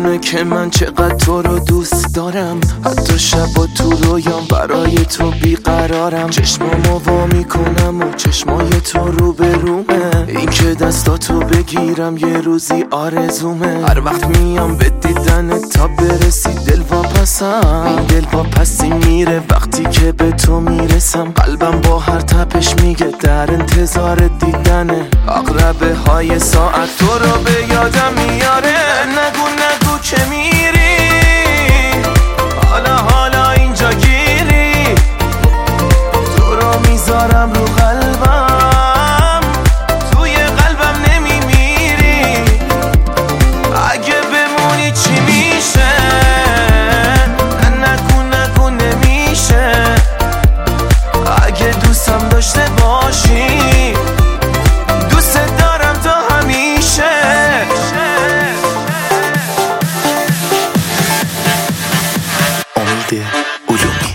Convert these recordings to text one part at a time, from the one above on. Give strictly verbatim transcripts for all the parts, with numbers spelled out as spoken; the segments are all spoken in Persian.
میدونه که من چقدر تو رو دوست دارم، حتی شبا تو رویام برای تو بیقرارم. چشمامو وا میکنم و چشمای تو رو به رومه، این که دستاتو بگیرم یه روزی آرزومه. هر وقت میام به دیدن تا برسی دل واپسم، این دل واپسی میره وقتی که به تو میرسم. قلبم با هر تپش میگه در انتظار دیدنه، عقربه های ساعت تو رو به یادم میاره. نگو نگو که میری، حالا حالا اینجا گیری، تو رو میذارم رو قلبم، توی قلبم نمیمیری. اگه بمونی چی میشه؟ نگو نگو نمیشه. اگه دوستم داشته باشی دوست دارم تا همیشه. امید علومی.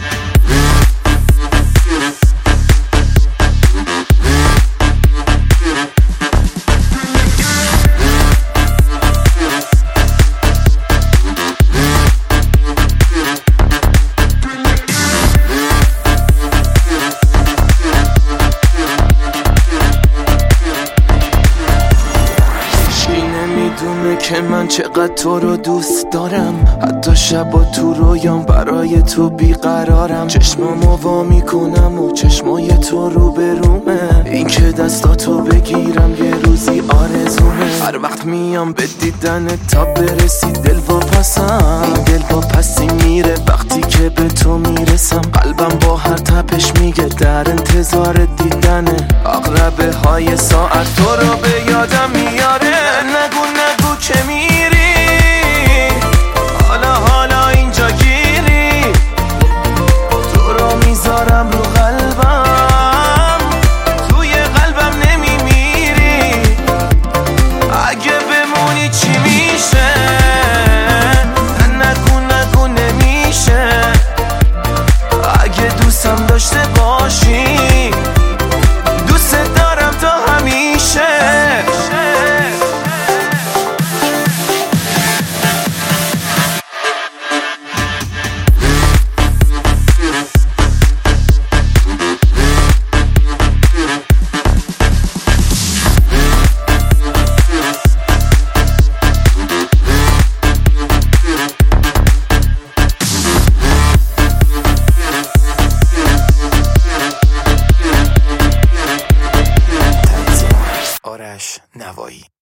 میدونه که من چقدر تو رو دوست دارم، حتی شبا تو رویام برای تو بیقرارم. چشمامو وا میکنم و چشمای تو رو به رومه، این که دستاتو بگیرم یه روزی آرزومه. هر وقت میام به دیدن تا برسی دل واپسم، این دل واپسی میره وقتی که به تو میرسم. قلبم با هر تپش میگه در انتظار دیدنه، عقربه های ساعت تو رو به یادم میاره. نگو نگو که میری، حالا حالا اینجا گیری، تو رو میذارم رو قلبم، توی قلبم نمیمیری. اگه بمونی چی میشه؟ نگو نگو نمیشه. اگه دوستم داشته باشی دوست دارم تا همیشه. آرش نوایی.